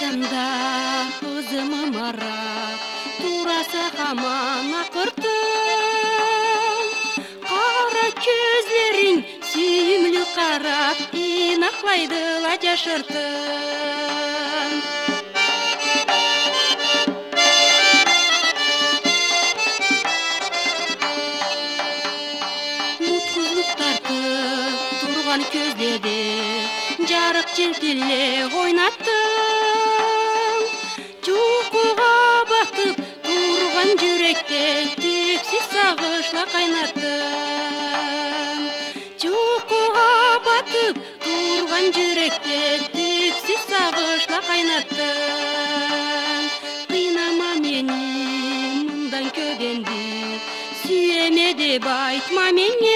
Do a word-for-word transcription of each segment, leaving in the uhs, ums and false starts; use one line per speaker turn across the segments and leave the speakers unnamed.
барсам да ызымы марап, турасы хаман акыртын. Кара көзлериң сүйүмлүү карап, инаклайдыла жашыртын. Муткузлук тартып турган көздеди, жарык желтиле ойнаттың. Жукуга батып турган жүректе түпсүз сагышла кайнаттың. Жукуга батып турган жүректе түпсүз сагышла кайнаттың. Кыйнама мени мындан көгенди, сүйеме деп айтма менге.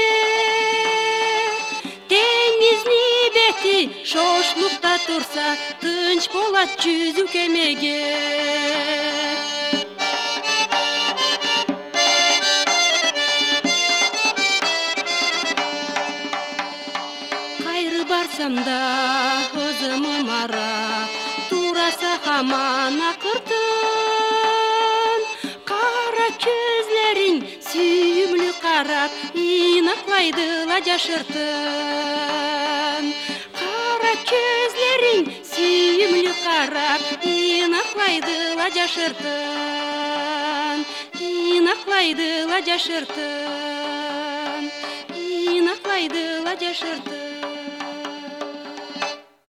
Деңиздин бети шошлукта турса, тынч болот жүзүү кемеге. Кайры барсам да ызымы марап, турасы хаман акыртын. Кара көзлериң сүйүмлүү карап, инаклайдыла жашыртын. Кара көзлериң сүйүмлүү карап, инаклайдыла жашыртын. Инаклайдыла жашыртын. Инаклайдыла жашыртын.